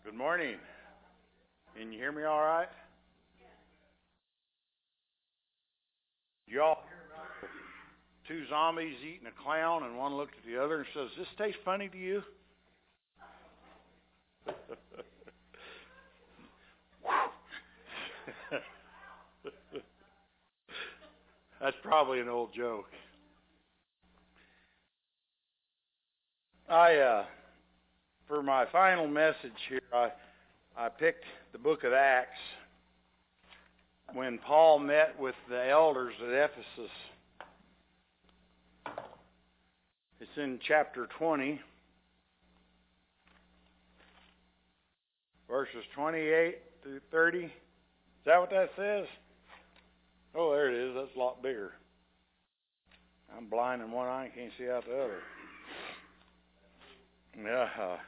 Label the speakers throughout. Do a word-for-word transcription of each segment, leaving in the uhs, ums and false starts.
Speaker 1: Good morning. Can you hear me all right? Y'all hear about two zombies eating a clown, and one looked at the other and says, "Does this taste funny to you?" That's probably an old joke. I, uh, for my final message here, I, I picked the book of Acts when Paul met with the elders at Ephesus. It's in chapter twenty, verses twenty-eight through thirty. Is that what that says? Oh, there it is. That's a lot bigger. I'm blind in one eye and can't see out the other. Yeah. Uh,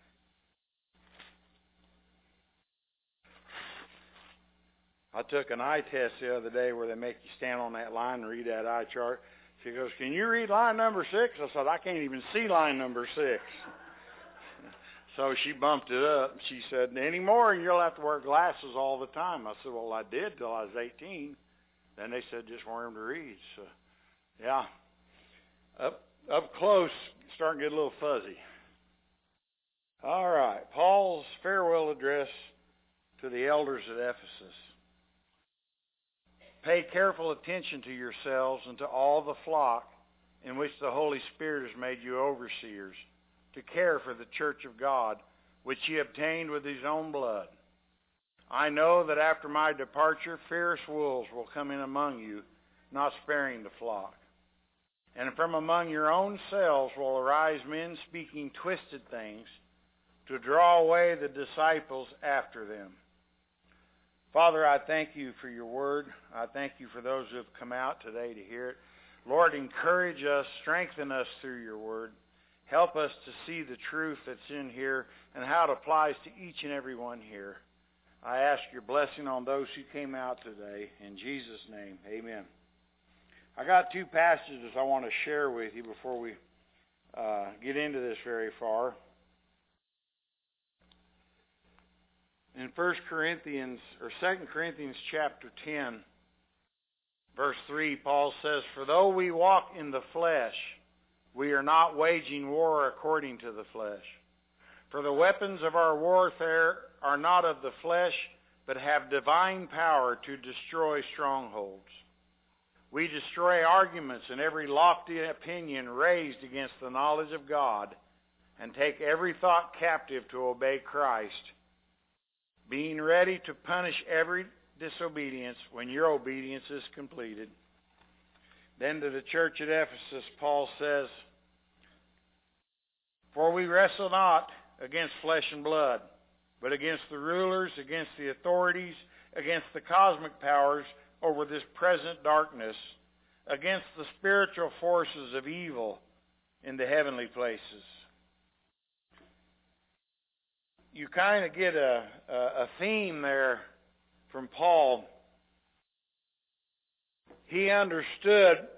Speaker 1: I took an eye test the other day where they make you stand on that line and read that eye chart. She goes, "Can you read line number six?" I said, "I can't even see line number six." So she bumped it up. She said, "Anymore, you'll have to wear glasses all the time." I said, "Well, I did till I was eighteen. Then they said just wear them to read." So, yeah, up up close, starting to get a little fuzzy. All right, Paul's farewell address to the elders at Ephesus. Pay careful attention to yourselves and to all the flock in which the Holy Spirit has made you overseers, to care for the church of God, which he obtained with his own blood. I know that after my departure, fierce wolves will come in among you, not sparing the flock. And from among your own selves will arise men speaking twisted things to draw away the disciples after them. Father, I thank you for your word. I thank you for those who have come out today to hear it. Lord, encourage us, strengthen us through your word. Help us to see the truth that's in here and how it applies to each and every one here. I ask your blessing on those who came out today. In Jesus' name, amen. I got two passages I want to share with you before we uh, get into this very far. In First Corinthians, or Second Corinthians chapter ten, verse three, Paul says, "For though we walk in the flesh, we are not waging war according to the flesh. For the weapons of our warfare are not of the flesh, but have divine power to destroy strongholds. We destroy arguments and every lofty opinion raised against the knowledge of God, and take every thought captive to obey Christ, being ready to punish every disobedience when your obedience is completed." Then to the church at Ephesus, Paul says, "For we wrestle not against flesh and blood, but against the rulers, against the authorities, against the cosmic powers over this present darkness, against the spiritual forces of evil in the heavenly places." You kind of get a, a theme there from Paul. He understood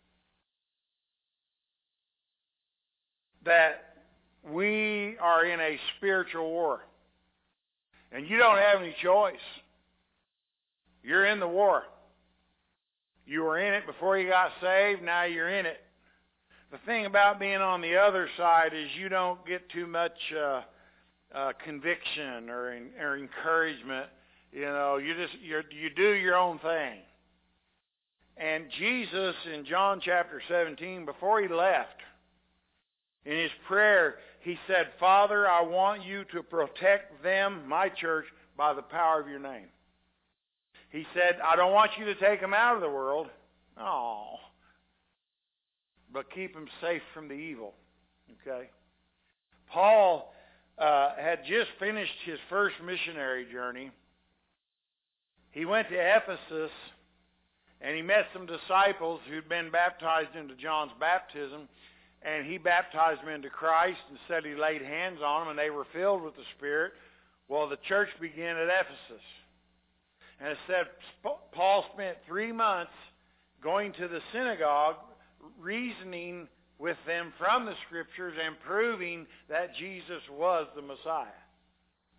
Speaker 1: that we are in a spiritual war. And you don't have any choice. You're in the war. You were in it before you got saved, now you're in it. The thing about being on the other side is you don't get too much uh, uh, conviction or, in, or encouragement. You know, you just you you do your own thing. And Jesus in John chapter seventeen, before he left, in his prayer, he said, "Father, I want you to protect them, my church, by the power of your name." He said, "I don't want you to take them out of the world, oh, but keep them safe from the evil." Okay? Paul uh, had just finished his first missionary journey. He went to Ephesus, and he met some disciples who'd been baptized into John's baptism, and he baptized them into Christ and said he laid hands on them, and they were filled with the Spirit. Well, the church began at Ephesus. And it said Paul spent three months going to the synagogue, reasoning with them from the Scriptures and proving that Jesus was the Messiah.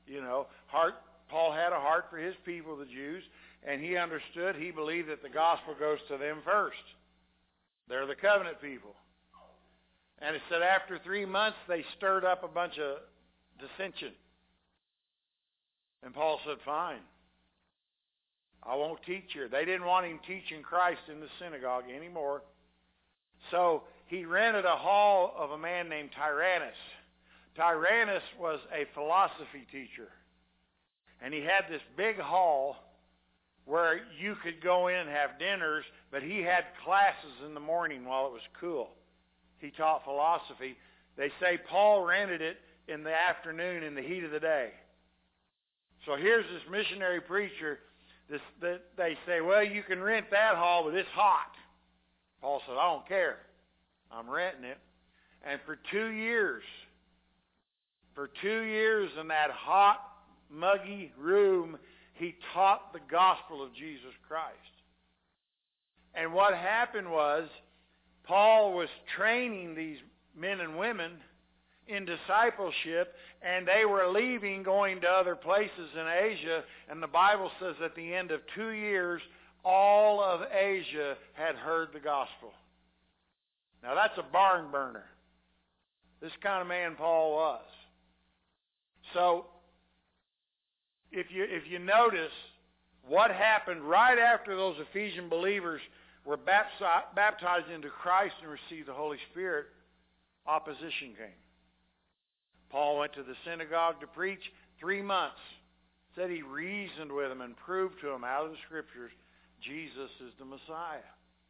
Speaker 1: You know, heart. Paul had a heart for his people, the Jews, and he understood, he believed that the gospel goes to them first. They're the covenant people. And it said after three months, they stirred up a bunch of dissension. And Paul said, fine. I won't teach here. They didn't want him teaching Christ in the synagogue anymore. So he rented a hall of a man named Tyrannus. Tyrannus was a philosophy teacher. And he had this big hall where you could go in and have dinners, but he had classes in the morning while it was cool. He taught philosophy. They say Paul rented it in the afternoon in the heat of the day. So here's this missionary preacher. This, that they say, well, you can rent that hall, but it's hot. Paul said, I don't care. I'm renting it. And for two years, for two years in that hot, muggy room, he taught the gospel of Jesus Christ. And what happened was, Paul was training these men and women in discipleship, and they were leaving, going to other places in Asia, and the Bible says at the end of two years, all of Asia had heard the gospel. Now that's a barn burner. This kind of man Paul was. So, if you if you notice what happened right after those Ephesian believers were baptized into Christ and received the Holy Spirit, opposition came. Paul went to the synagogue to preach three months. Said he reasoned with them and proved to them out of the Scriptures Jesus is the Messiah.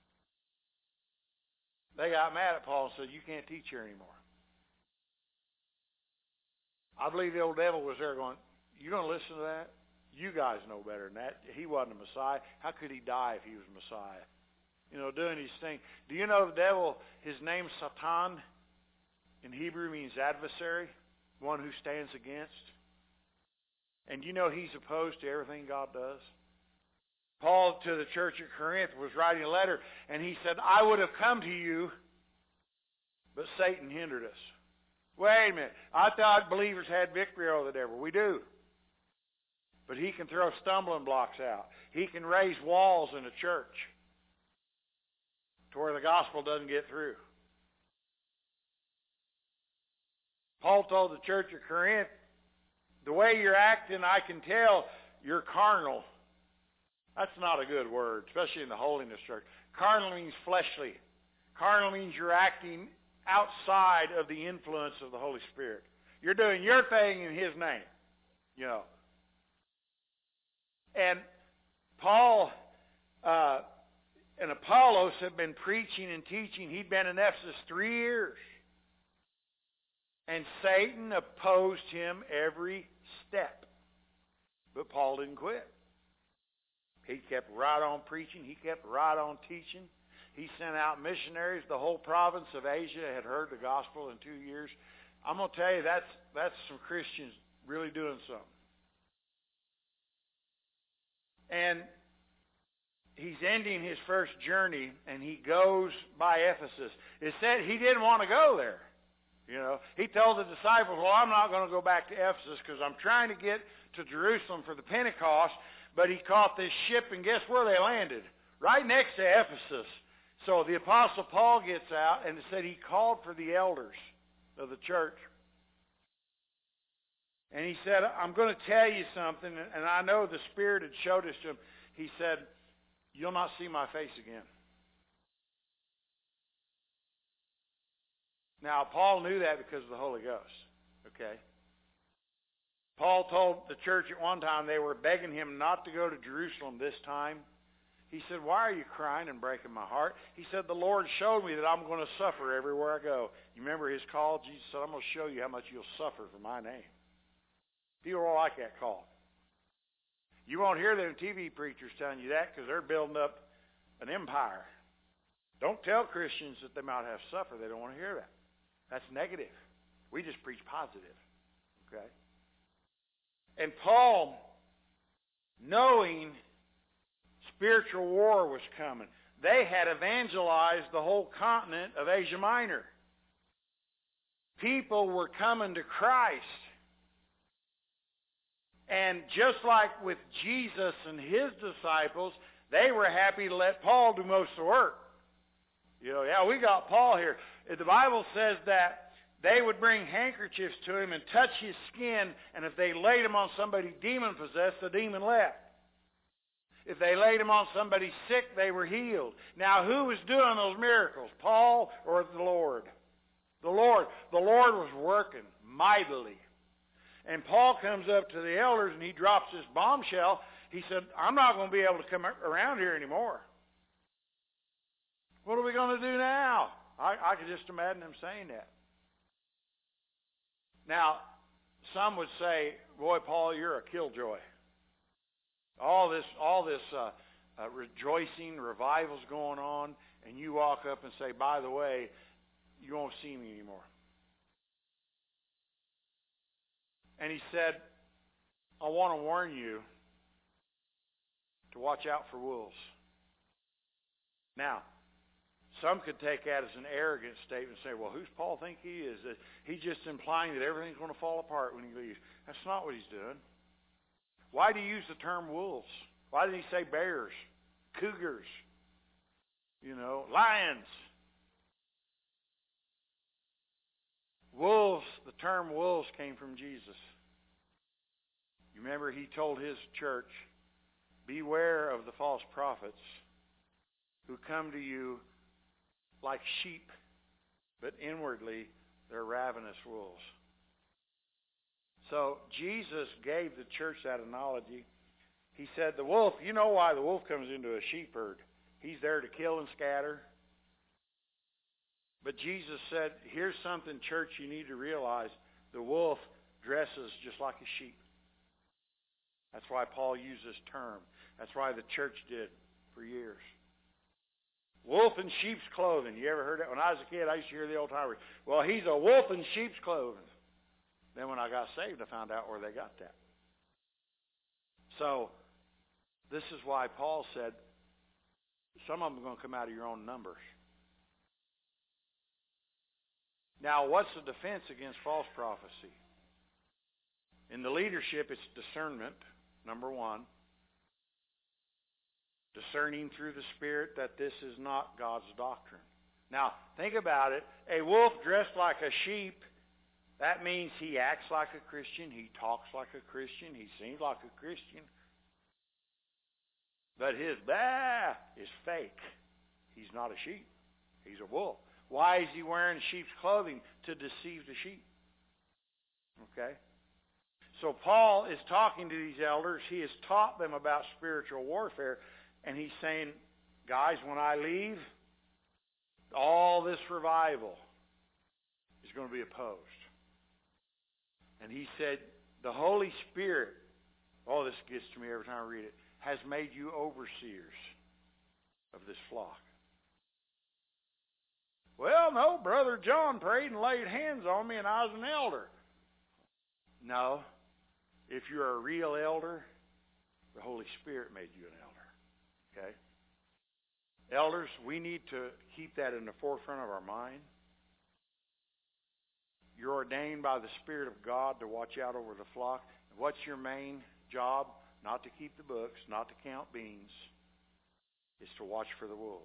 Speaker 1: They got mad at Paul and said, you can't teach here anymore. I believe the old devil was there going, you going to listen to that? You guys know better than that. He wasn't a Messiah. How could he die if he was Messiah? You know, doing his thing. Do you know the devil, his name Satan in Hebrew means adversary, one who stands against. And you know he's opposed to everything God does. Paul to the church at Corinth was writing a letter, and he said, I would have come to you, but Satan hindered us. Wait a minute. I thought believers had victory over the devil. We do. But he can throw stumbling blocks out. He can raise walls in a church to where the gospel doesn't get through. Paul told the church at Corinth, the way you're acting, I can tell you're carnal. That's not a good word, especially in the holiness church. Carnal means fleshly. Carnal means you're acting outside of the influence of the Holy Spirit. You're doing your thing in His name, you know. And Paul uh, and Apollos have been preaching and teaching. He'd been in Ephesus three years. And Satan opposed him every step. But Paul didn't quit. He kept right on preaching. He kept right on teaching. He sent out missionaries. The whole province of Asia had heard the gospel in two years. I'm going to tell you, that's, that's some Christians really doing something. And he's ending his first journey, and he goes by Ephesus. It said he didn't want to go there. You know, he told the disciples, well, I'm not going to go back to Ephesus because I'm trying to get to Jerusalem for the Pentecost. But he caught this ship, and guess where they landed? Right next to Ephesus. So the Apostle Paul gets out, and it said he called for the elders of the church. And he said, I'm going to tell you something, and I know the Spirit had showed this to him. He said, you'll not see my face again. Now, Paul knew that because of the Holy Ghost, okay? Paul told the church at one time they were begging him not to go to Jerusalem this time. He said, why are you crying and breaking my heart? He said, the Lord showed me that I'm going to suffer everywhere I go. You remember his call? Jesus said, I'm going to show you how much you'll suffer for my name. People don't like that call. You won't hear them T V preachers telling you that because they're building up an empire. Don't tell Christians that they might have to suffer. They don't want to hear that. That's negative. We just preach positive. Okay? And Paul, knowing spiritual war was coming, they had evangelized the whole continent of Asia Minor. People were coming to Christ. And just like with Jesus and his disciples, they were happy to let Paul do most of the work. You know, yeah, we got Paul here. The Bible says that they would bring handkerchiefs to him and touch his skin, and if they laid him on somebody demon-possessed, the demon left. If they laid him on somebody sick, they were healed. Now, who was doing those miracles, Paul or the Lord? The Lord. The Lord was working mightily. And Paul comes up to the elders and he drops this bombshell. He said, I'm not going to be able to come around here anymore. What are we going to do now? I, I could just imagine him saying that. Now, some would say, boy, Paul, you're a killjoy. All this, all this uh, uh, rejoicing, revival's going on, and you walk up and say, by the way, you won't see me anymore. And he said, I want to warn you to watch out for wolves. Now, some could take that as an arrogant statement and say, well, who's Paul think he is? That he's just implying that everything's going to fall apart when he leaves. That's not what he's doing. Why do you use the term wolves? Why did he say bears, cougars, you know, lions? Wolves, the term wolves came from Jesus. You remember he told his church, beware of the false prophets who come to you like sheep, but inwardly they're ravenous wolves. So Jesus gave the church that analogy. He said, the wolf, you know why the wolf comes into a sheep herd. He's there to kill and scatter. But Jesus said, here's something, church, you need to realize. The wolf dresses just like a sheep. That's why Paul used this term. That's why the church did for years. Wolf in sheep's clothing. You ever heard that? When I was a kid, I used to hear the old timer. Well, he's a wolf in sheep's clothing. Then when I got saved, I found out where they got that. So, this is why Paul said, some of them are going to come out of your own numbers. Now, what's the defense against false prophecy? In the leadership, it's discernment, number one. Discerning through the Spirit that this is not God's doctrine. Now, think about it. A wolf dressed like a sheep, that means he acts like a Christian, he talks like a Christian, he seems like a Christian. But his bah is fake. He's not a sheep. He's a wolf. Why is he wearing sheep's clothing? To deceive the sheep. Okay? So Paul is talking to these elders. He has taught them about spiritual warfare. And he's saying, guys, when I leave, all this revival is going to be opposed. And he said, the Holy Spirit, oh, this gets to me every time I read it, has made you overseers of this flock. Well, no, Brother John prayed and laid hands on me and I was an elder. No. If you're a real elder, the Holy Spirit made you an elder. Okay? Elders, we need to keep that in the forefront of our mind. You're ordained by the Spirit of God to watch out over the flock. What's your main job? Not to keep the books, not to count beans. It's to watch for the wolves.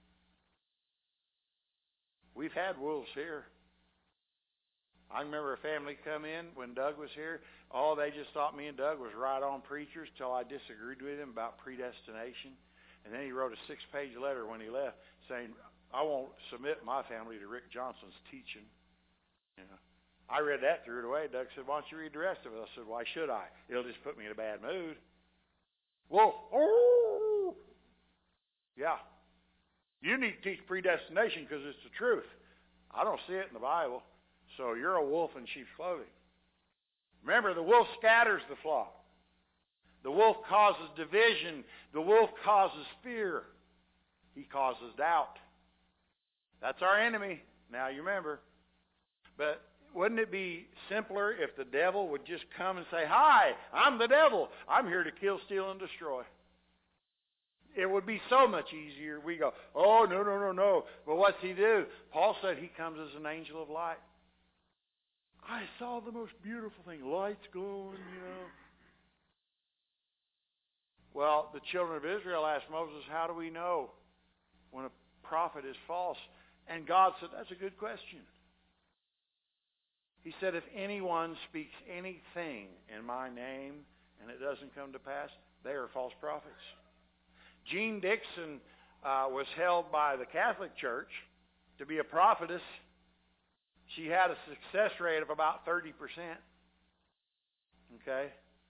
Speaker 1: We've had wolves here. I remember a family come in when Doug was here. Oh, they just thought me and Doug was right on preachers till I disagreed with him about predestination. And then he wrote a six-page letter when he left saying, I won't submit my family to Rick Johnson's teaching. You know, I read that, threw it away. Doug said, why don't you read the rest of it? I said, why should I? It'll just put me in a bad mood. Wolf. Oh! Yeah. You need to teach predestination because it's the truth. I don't see it in the Bible. So you're a wolf in sheep's clothing. Remember, the wolf scatters the flock. The wolf causes division. The wolf causes fear. He causes doubt. That's our enemy. Now you remember. But wouldn't it be simpler if the devil would just come and say, hi, I'm the devil. I'm here to kill, steal, and destroy. It would be so much easier. We go, oh, no, no, no, no. But what's he do? Paul said he comes as an angel of light. I saw the most beautiful thing. Lights glowing, you know. Well, the children of Israel asked Moses, how do we know when a prophet is false? And God said, that's a good question. He said, if anyone speaks anything in my name and it doesn't come to pass, they are false prophets. Jean Dixon uh, was held by the Catholic Church to be a prophetess. She had a success rate of about thirty percent. Okay?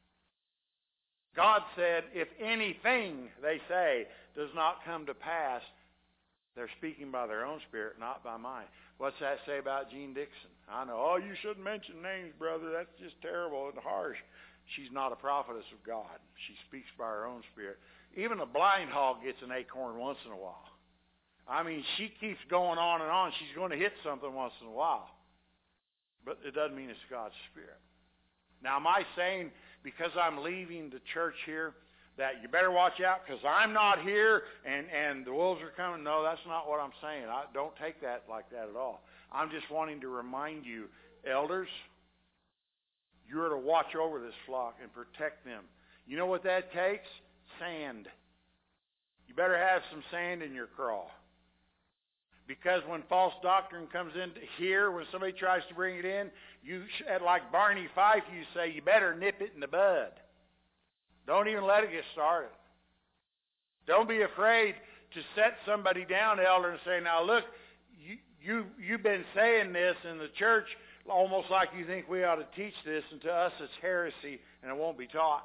Speaker 1: God said, if anything they say does not come to pass, they're speaking by their own spirit, not by mine. What's that say about Jean Dixon? I know, oh, you shouldn't mention names, brother. That's just terrible and harsh. She's not a prophetess of God. She speaks by her own spirit. Even a blind hog gets an acorn once in a while. I mean, she keeps going on and on. She's going to hit something once in a while. But it doesn't mean it's God's Spirit. Now, am I saying because I'm leaving the church here that you better watch out because I'm not here and, and the wolves are coming? No, that's not what I'm saying. I don't take that like that at all. I'm just wanting to remind you, elders, you're to watch over this flock and protect them. You know what that takes? Sand. You better have some sand in your craw. Because when false doctrine comes in here, when somebody tries to bring it in, you, like Barney Fife, you say, you better nip it in the bud. Don't even let it get started. Don't be afraid to set somebody down, elder, and say, now look, you, you, you've been saying this in the church almost like you think we ought to teach this, and to us it's heresy, and it won't be taught.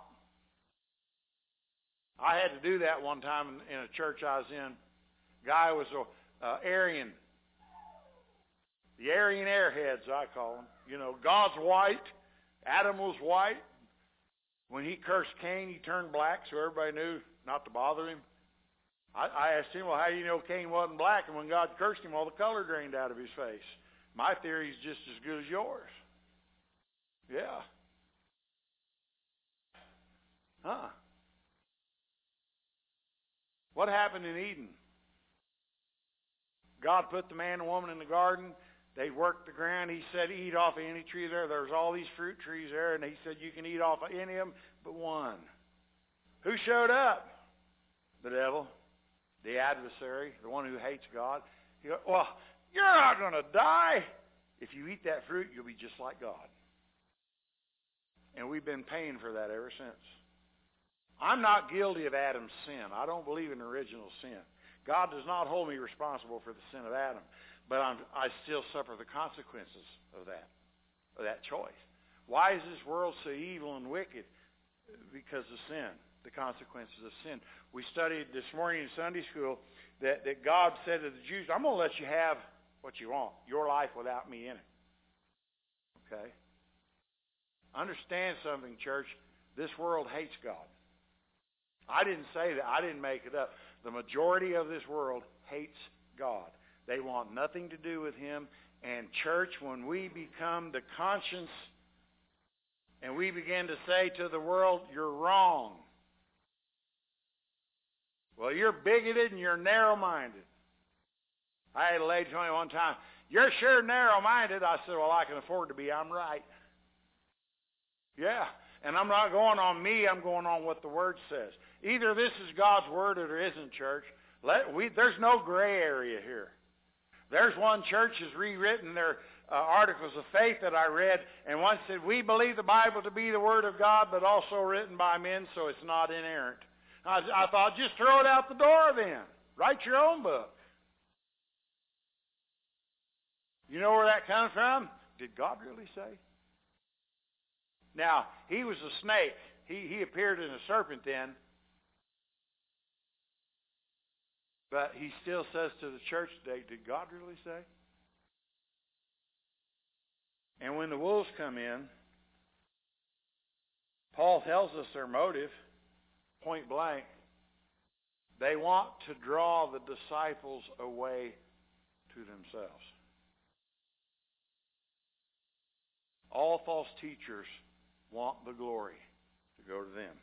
Speaker 1: I had to do that one time in, in a church I was in. Guy was a Uh, Arian. The Arian airheads, I call them. You know, God's white. Adam was white. When he cursed Cain, he turned black, so everybody knew not to bother him. I, I asked him, well, how do you know Cain wasn't black? And when God cursed him, all the color drained out of his face. My theory is just as good as yours. Yeah. Huh. What happened in Eden? God put the man and woman in the garden. They worked the ground. He said, eat off of any tree there. There's all these fruit trees there. And he said, you can eat off of any of them but one. Who showed up? The devil, the adversary, the one who hates God. He goes, well, you're not going to die. If you eat that fruit, you'll be just like God. And we've been paying for that ever since. I'm not guilty of Adam's sin. I don't believe in original sin. God does not hold me responsible for the sin of Adam, but I'm, I still suffer the consequences of that, of that choice. Why is this world so evil and wicked? Because of sin, the consequences of sin. We studied this morning in Sunday school that, that God said to the Jews, I'm going to let you have what you want, your life without me in it. Okay? Understand something, church. This world hates God. I didn't say that. I didn't make it up. The majority of this world hates God. They want nothing to do with Him. And church, when we become the conscience and we begin to say to the world, you're wrong. Well, you're bigoted and you're narrow-minded. I had a lady tell me one time, you're sure narrow-minded. I said, well, I can afford to be. I'm right. Yeah. And I'm not going on me. I'm going on what the Word says. Either this is God's Word or it isn't, church. Let, we, there's no gray area here. There's one church has rewritten their uh, articles of faith that I read, and one said, we believe the Bible to be the Word of God, but also written by men, so it's not inerrant. I, I thought, just throw it out the door then. Write your own book. You know where that comes from? Did God really say? Now, he was a snake. He, he appeared in a serpent then. But he still says to the church today, did God really say? And when the wolves come in, Paul tells us their motive, point blank. They want to draw the disciples away to themselves. All false teachers want the glory to go to them.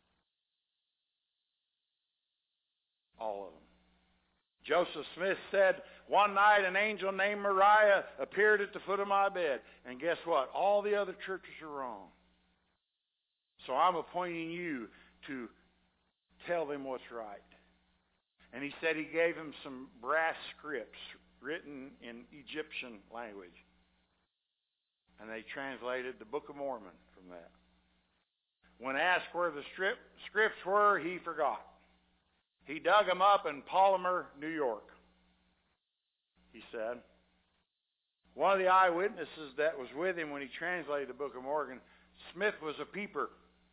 Speaker 1: All of them. Joseph Smith said, one night an angel named Mariah appeared at the foot of my bed. And guess what? All the other churches are wrong. So I'm appointing you to tell them what's right. And he said he gave them some brass scripts written in Egyptian language. And they translated the Book of Mormon from that. When asked where the strip, scripts were, he forgot. He dug them up in Palmer, New York, he said. One of the eyewitnesses that was with him when he translated the Book of Mormon, Smith was a peeper.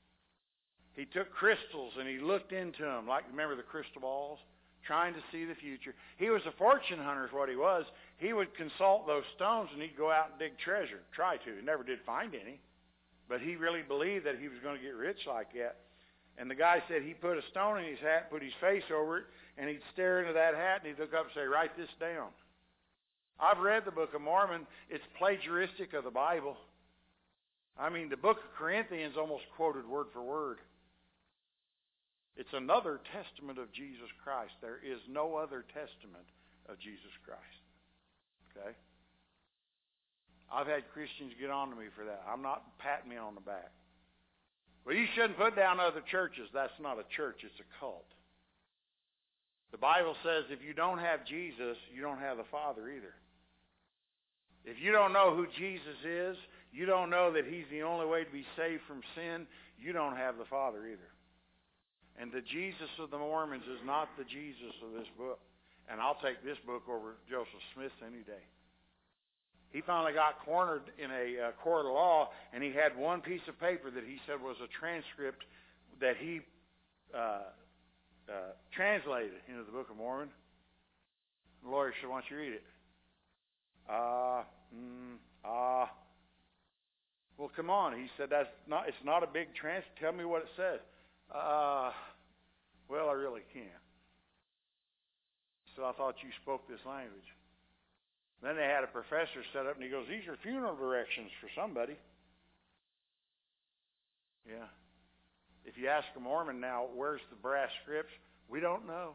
Speaker 1: He took crystals and he looked into them, like, remember the crystal balls? Trying to see the future. He was a fortune hunter is what he was. He would consult those stones and he'd go out and dig treasure. Try to. He never did find any. But he really believed that he was going to get rich like that. And the guy said he put a stone in his hat, put his face over it, and he'd stare into that hat, and he'd look up and say, write this down. I've read the Book of Mormon. It's plagiaristic of the Bible. I mean, the Book of Corinthians almost quoted word for word. It's another testament of Jesus Christ. There is no other testament of Jesus Christ. Okay? I've had Christians get on to me for that. I'm not patting me on the back. Well, you shouldn't put down other churches. That's not a church. It's a cult. The Bible says if you don't have Jesus, you don't have the Father either. If you don't know who Jesus is, you don't know that He's the only way to be saved from sin, you don't have the Father either. And the Jesus of the Mormons is not the Jesus of this book. And I'll take this book over Joseph Smith any day. He finally got cornered in a uh, court of law, and he had one piece of paper that he said was a transcript that he uh, uh, translated into the Book of Mormon. The lawyer said, why don't you read it? Ah, uh, mm, ah. Uh. Well, come on. He said, that's not. It's not a big transcript. Tell me what it says. Uh, well, I really can't. So I thought you spoke this language. Then they had a professor set up, and he goes, these are funeral directions for somebody. Yeah. If you ask a Mormon now, where's the brass scripts? We don't know.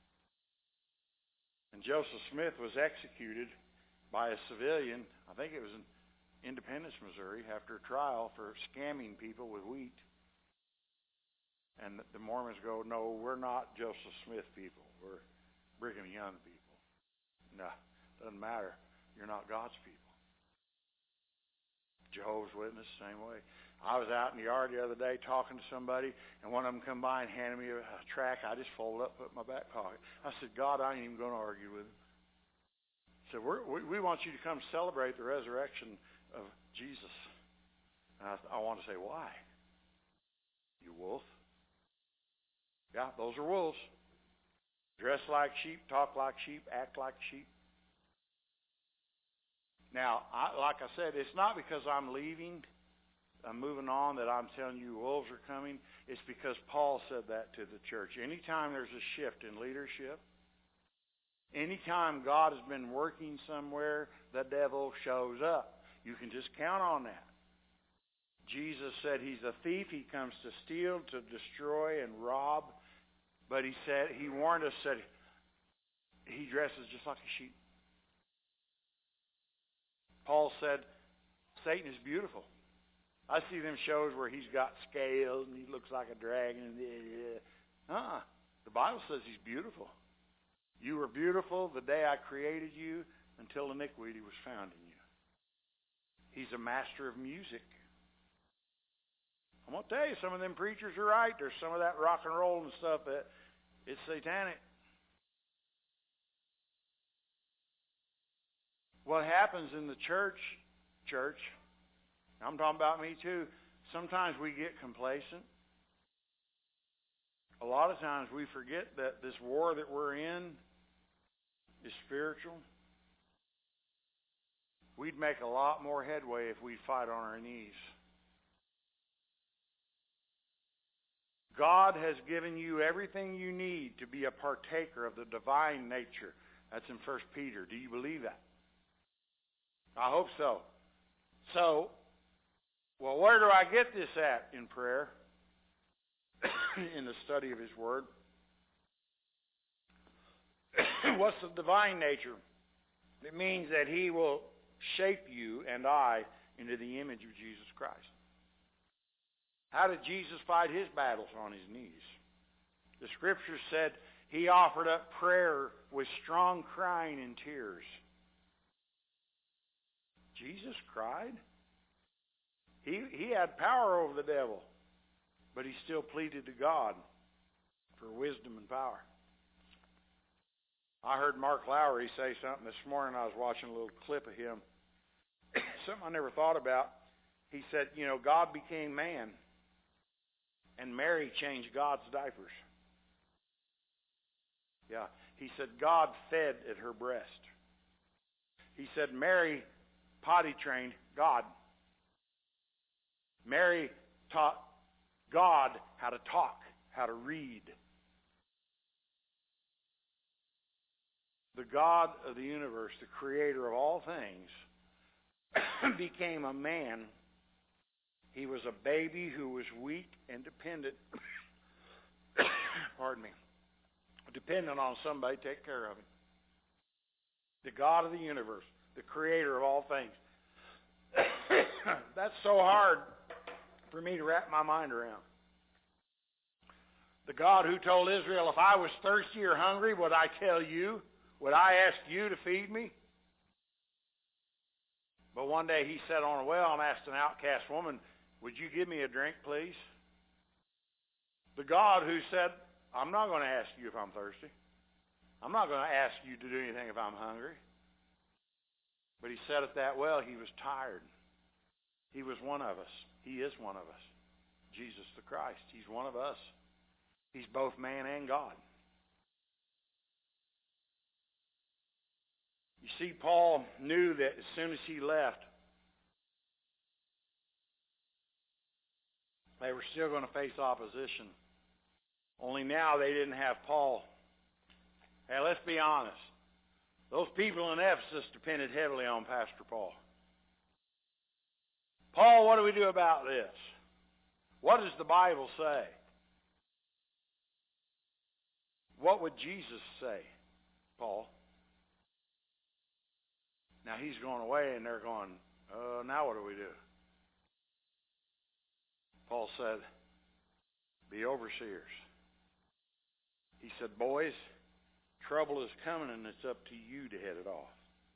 Speaker 1: And Joseph Smith was executed by a civilian, I think it was in Independence, Missouri, after a trial for scamming people with wheat. And the Mormons go, no, we're not Joseph Smith people. We're Brigham Young people. No. Doesn't matter. You're not God's people. Jehovah's Witness, same way. I was out in the yard the other day talking to somebody, and one of them come by and handed me a, a tract. I just folded up, put it in my back pocket. I said, God, I ain't even going to argue with him. So we're, we we want you to come celebrate the resurrection of Jesus. And I, I want to say, why? You wolf. Yeah, those are wolves. Dress like sheep, talk like sheep, act like sheep. Now, I, like I said, it's not because I'm leaving, I'm moving on, that I'm telling you wolves are coming. It's because Paul said that to the church. Anytime there's a shift in leadership, anytime God has been working somewhere, the devil shows up. You can just count on that. Jesus said he's a thief. He comes to steal, to destroy, and rob. But he said, he warned us, said he dresses just like a sheep. Paul said, Satan is beautiful. I see them shows where he's got scales and he looks like a dragon. Uh-uh. The Bible says he's beautiful. You were beautiful the day I created you until iniquity was found in you. He's a master of music. I'm going to tell you, some of them preachers are right. There's some of that rock and roll and stuff that it's satanic. What happens in the church, church, I'm talking about me too, sometimes we get complacent. A lot of times we forget that this war that we're in is spiritual. We'd make a lot more headway if we'd fight on our knees. God has given you everything you need to be a partaker of the divine nature. That's in First Peter. Do you believe that? I hope so. So, well, where do I get this at in prayer? In the study of His Word. What's the divine nature? It means that He will shape you and I into the image of Jesus Christ. How did Jesus fight His battles? On His knees. The Scripture said he offered up prayer with strong crying and tears. Jesus cried. He, he had power over the devil, but he still pleaded to God for wisdom and power. I heard Mark Lowry say something this morning. I was watching a little clip of him. Something I never thought about. He said, you know, God became man, and Mary changed God's diapers. Yeah. He said God fed at her breast. He said Mary potty trained God. Mary taught God how to talk, how to read. The God of the universe, the creator of all things, became a man. He was a baby who was weak and dependent, pardon me, dependent on somebody to take care of him. The God of the universe, the creator of all things. That's so hard for me to wrap my mind around. The God who told Israel, if I was thirsty or hungry, would I tell you? Would I ask you to feed me? But one day he sat on a well and asked an outcast woman, would you give me a drink, please? The God who said, I'm not going to ask you if I'm thirsty. I'm not going to ask you to do anything if I'm hungry. But he sat at that well. He was tired. He was one of us. He is one of us. Jesus the Christ. He's one of us. He's both man and God. You see, Paul knew that as soon as he left, they were still going to face opposition. Only now they didn't have Paul. Hey, let's be honest. Those people in Ephesus depended heavily on Pastor Paul. Paul, what do we do about this? What does the Bible say? What would Jesus say, Paul? Now he's going away and they're going, uh, now what do we do? Paul said, be overseers. He said, boys, trouble is coming and it's up to you to head it off.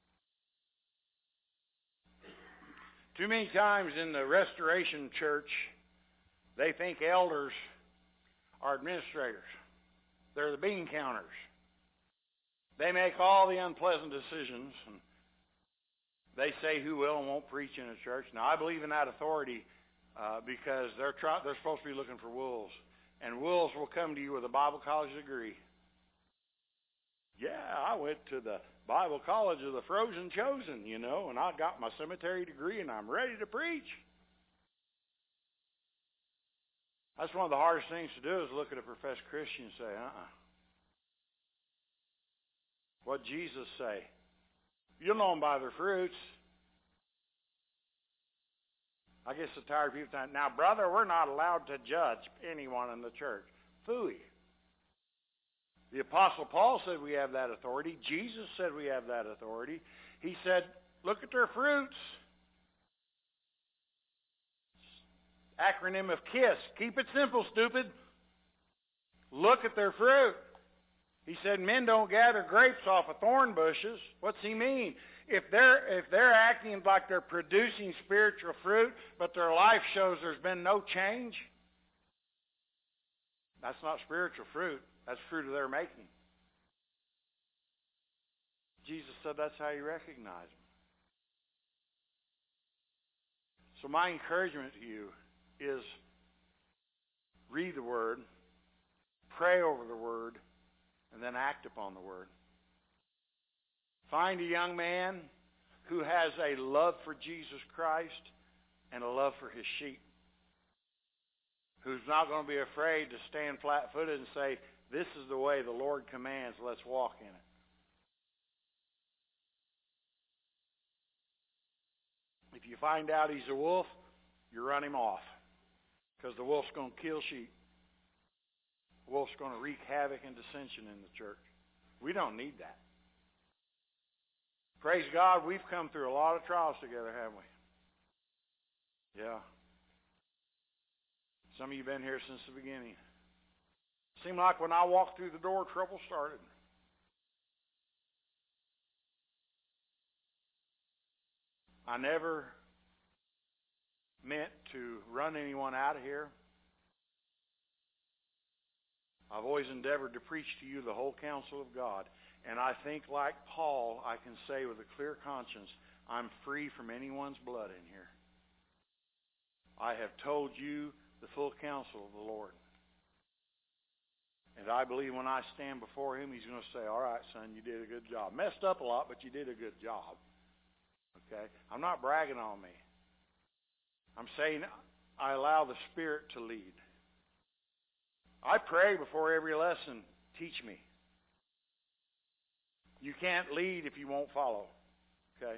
Speaker 1: Too many times in the Restoration Church, they think elders are administrators. They're the bean counters. They make all the unpleasant decisions, and they say who will and won't preach in a church. Now, I believe in that authority uh, because they're try- they're supposed to be looking for wolves. And wolves will come to you with a Bible college degree. Yeah, I went to the Bible College of the Frozen Chosen, you know, and I got my seminary degree and I'm ready to preach. That's one of the hardest things to do is look at a professed Christian and say, uh-uh. What Jesus say? You'll know them by their fruits. I get so tired of people saying, now, brother, we're not allowed to judge anyone in the church. Phooey. The Apostle Paul said we have that authority. Jesus said we have that authority. He said, look at their fruits. Acronym of KISS. Keep it simple, stupid. Look at their fruit. He said, men don't gather grapes off of thorn bushes. What's he mean? If they're, if they're acting like they're producing spiritual fruit, but their life shows there's been no change, that's not spiritual fruit. That's fruit of their making. Jesus said that's how you recognize them. So my encouragement to you is read the Word, pray over the Word, and then act upon the Word. Find a young man who has a love for Jesus Christ and a love for his sheep, who's not going to be afraid to stand flat-footed and say, this is the way the Lord commands, let's walk in it. If you find out he's a wolf, you run him off, because the wolf's going to kill sheep. The wolf's going to wreak havoc and dissension in the church. We don't need that. Praise God, we've come through a lot of trials together, haven't we? Yeah. Some of you have been here since the beginning. Seemed like when I walked through the door, trouble started. I never meant to run anyone out of here. I've always endeavored to preach to you the whole counsel of God. And I think, like Paul, I can say with a clear conscience, I'm free from anyone's blood in here. I have told you the full counsel of the Lord. And I believe when I stand before Him, He's going to say, all right, son, you did a good job. Messed up a lot, but you did a good job. Okay? I'm not bragging on me. I'm saying I allow the Spirit to lead. I pray before every lesson, teach me. You can't lead if you won't follow. Okay?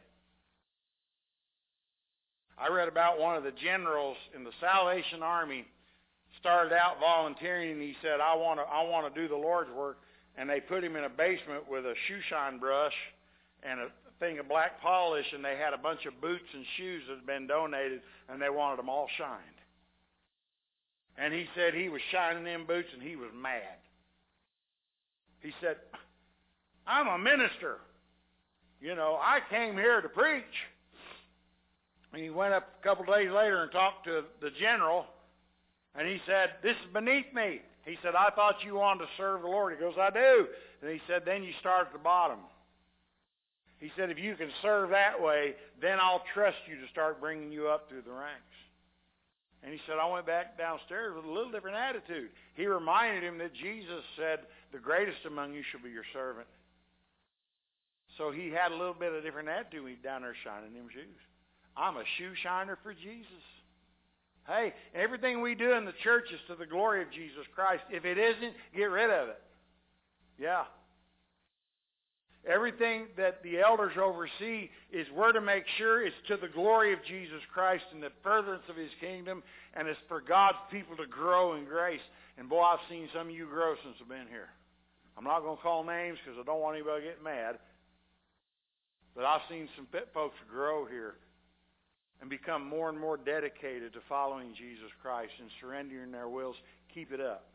Speaker 1: I read about one of the generals in the Salvation Army. Started out volunteering, and he said, I want to I want to do the Lord's work. And they put him in a basement with a shoe shine brush and a thing of black polish, and they had a bunch of boots and shoes that had been donated, and they wanted them all shined. And he said he was shining them boots, and he was mad. He said, I'm a minister. You know, I came here to preach. And he went up a couple days later and talked to the general, and he said, this is beneath me. He said, I thought you wanted to serve the Lord. He goes, I do. And he said, then you start at the bottom. He said, if you can serve that way, then I'll trust you to start bringing you up through the ranks. And he said, I went back downstairs with a little different attitude. He reminded him that Jesus said, the greatest among you shall be your servant. So he had a little bit of a different attitude when he was down there shining them shoes. I'm a shoe shiner for Jesus. Hey, everything we do in the church is to the glory of Jesus Christ. If it isn't, get rid of it. Yeah. Everything that the elders oversee is we're to make sure it's to the glory of Jesus Christ and the furtherance of His kingdom, and it's for God's people to grow in grace. And boy, I've seen some of you grow since I've been here. I'm not going to call names because I don't want anybody to get mad. But I've seen some folks grow here and become more and more dedicated to following Jesus Christ and surrendering their wills. Keep it up.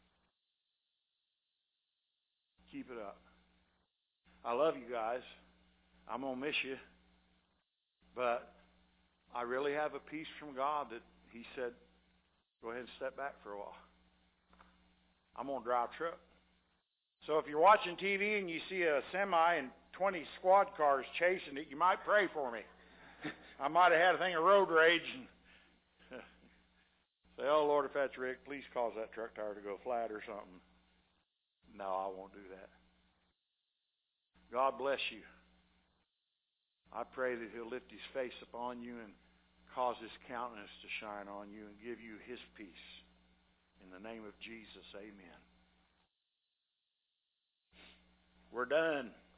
Speaker 1: Keep it up. I love you guys. I'm going to miss you. But I really have a peace from God that He said, go ahead and step back for a while. I'm going to drive a truck. So if you're watching T V and you see a semi and twenty squad cars chasing it, you might pray for me. I might have had a thing of road rage and say, oh, Lord, if that's Rick, please cause that truck tire to go flat or something. No, I won't do that. God bless you. I pray that He'll lift His face upon you and cause His countenance to shine on you and give you His peace. In the name of Jesus, amen. We're done.